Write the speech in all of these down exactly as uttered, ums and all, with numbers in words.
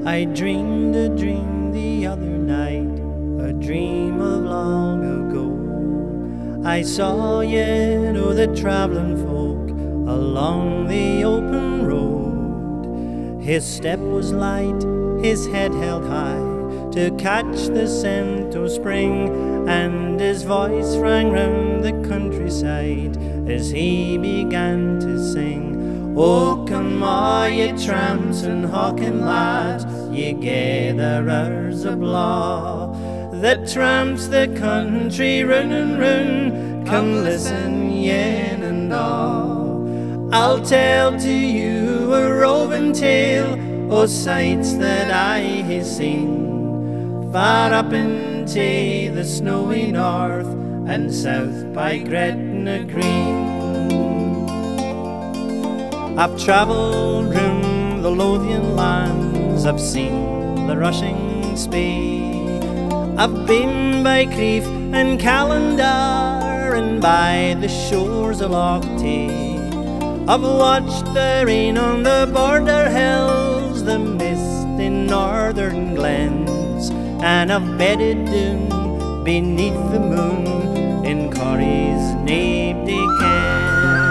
I dreamed a dream the other night, a dream of long ago. I saw yet o' the travelling folk along the open road. His step was light, his head held high to catch the scent o' spring, and his voice rang round the countryside as he began to sing. Oh, come all ye tramps and hawking lads, ye gatherers of law, the tramps the country run and run, come listen yen and all. I'll tell to you a roving tale o' sights that I hae seen, far up into the snowy north and south by Gretna Green. I've travelled round the Lothian lands, I've seen the rushing Spey, I've been by Crieff and Calendar and by the shores of Loch Tay. I've watched the rain on the border hills, the mist in northern glens, and I've bedded down beneath the moon in Corrie's Naebdy Ken.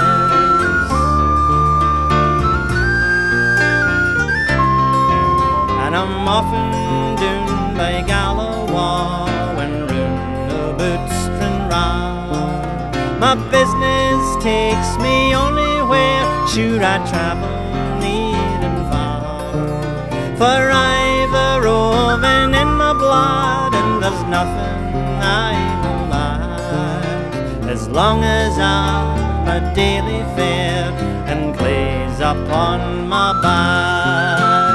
And I'm often down by Galloway and round about Stranraer. My business takes me only where should I travel near and far, for I've a roving in my blood, and there's nothing I will lack as long as I've my daily fare and clays upon my back.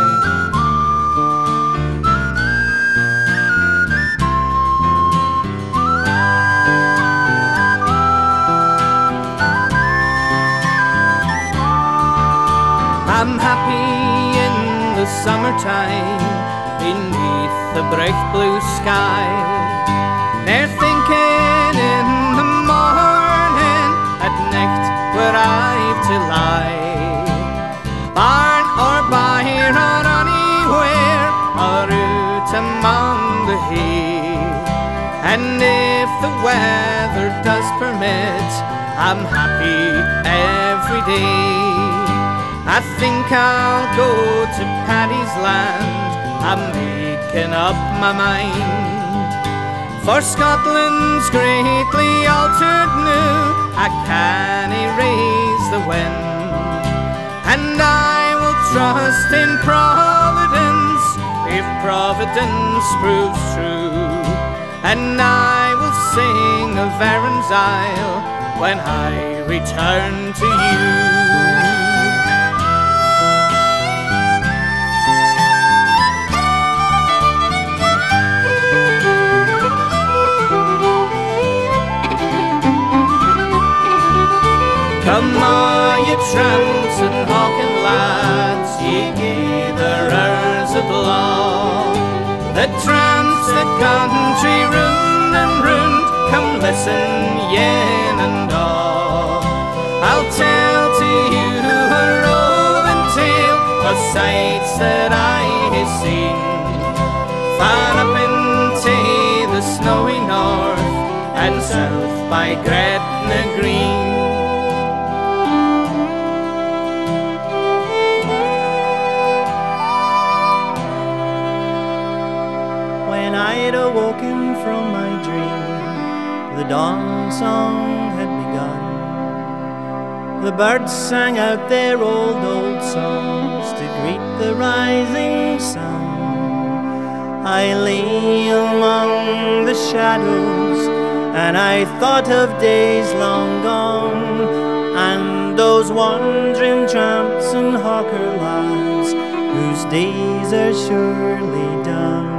I'm happy in the summertime beneath the bright blue sky, ne'er thinking in the morning at night where I've to lie. Barn or byre or anywhere or out among the hay, and if the weather does permit, I'm happy every day. I think I'll go to Paddy's Land, I'm making up my mind, for Scotland's greatly altered now, I can't erase the wind, and I will trust in Providence if Providence proves true, and I will sing of Erin's Isle when I return to you. Come all ye tramps and hawking lads, ye gatherers of law, the tramps the country round and round, come listen yen and all. I'll tell to you a roving tale of sights that I have seen, far up into the snowy north and south by Gretna Green. When I'd awoken from my dream, the dawn song had begun. The birds sang out their old, old songs to greet the rising sun. I lay among the shadows and I thought of days long gone, and those wandering tramps and hawker lads whose days are surely done.